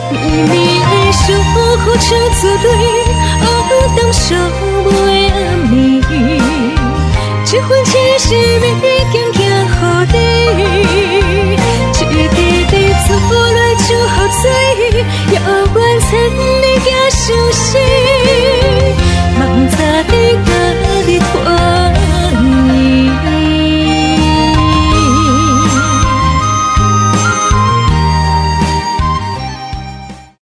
绵绵的小雨唱出泪，黑灯烧袂暗暝，这份情是要行行予你。